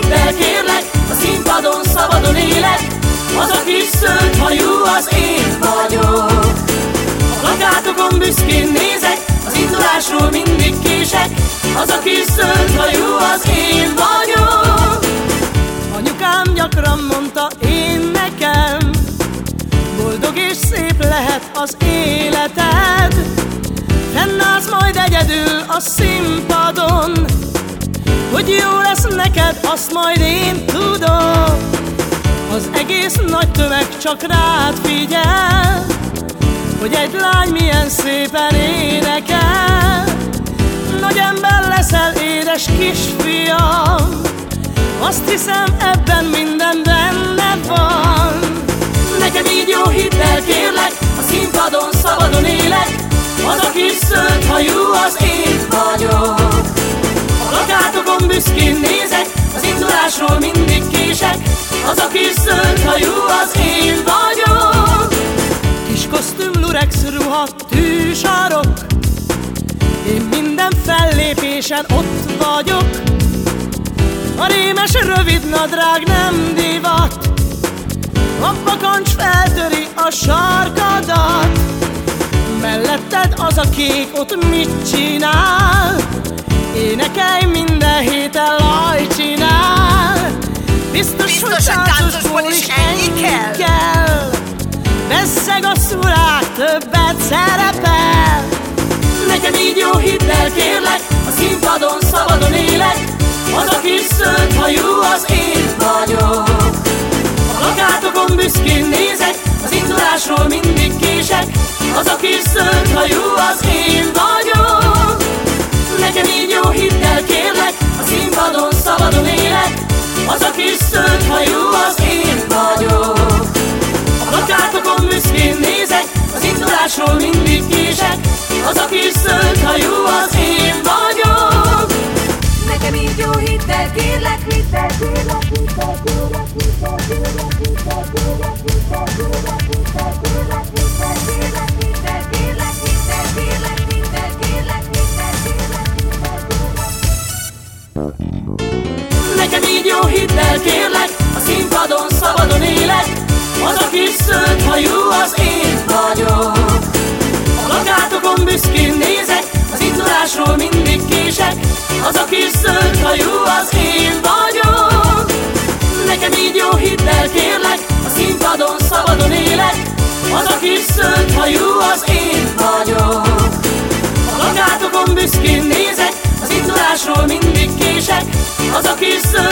hidd el kérlek, a színpadon szabadon élek. Az a kis zöld hajú az én vagyok. A plakátokon büszkén nézek, az indulásról mindig kések. Az a kis zöld hajú az én vagyok. Anyukám gyakran mondta én nekem, boldog és szép lehet az életed. Fennállsz majd egyedül a színpadon, hogy jó lesz neked, azt majd én tudom. Az egész nagy tömeg csak rád figyel, hogy egy lány milyen szépen énekel. Nagy ember leszel, édes kisfiam, azt hiszem ebben minden benne van. Neked így jó, hidd el kérlek, a színpadon szabadon élek. Az a kis zöld hajú az én vagyok. A plakátokon büszkén nézek, az indulásról mindig kések. Az a kis zöld hajú az én vagyok. Kis kosztüm, lurex ruha, tűsarok, én minden fellépésen ott vagyok. A rémes rövid nadrág nem divat, a bakancs feltöri a sarkadat. Melletted az a kék ott mit csinál? Énekelj minden héten, laj csinál. Biztos hogy táncosból is ennyi kell. Vesszeg a szurák, többet szerepel. Neked így jó, hidd el kérlek, a színpadon szabadon élek. Az a kis zöld hajú az én vagyok. A plakátokon büszkén nézek, az indulásról mindig kések. Az a kis zöld hajú az én vagyok. Neked így jó, hidd el kérlek, a színpadon szabadon élek. Az a kis zöld hajú az én vagyok. A plakátokon büszkén nézek, az indulásról mindig kések. Az a kis zöld hajú az én vagyok. Nekem így jó, hidd el kérlek, hidd el kérlek, hidd el kérlek, hidd el kérlek, hidd el kérlek, hidd el kérlek, hidd el kérlek, hidd el kérlek, hidd el kérlek, hidd el kérlek, hidd el kérlek, hidd el kérlek. Neked így jó, hidd el kérlek, a színpadon szabadon élek. Az a kis zöld hajú az én vagyok. A plakátokon büszkén nézek, az indulásról mindig kések. Az a kis zöld hajú az én vagyok. Neked így jó, hidd el kérlek, a színpadon szabadon élek. Az a kis zöld hajú az én vagyok. A plakátokon büszkén nézek, az indulásról mindig kések. Az a kis zöld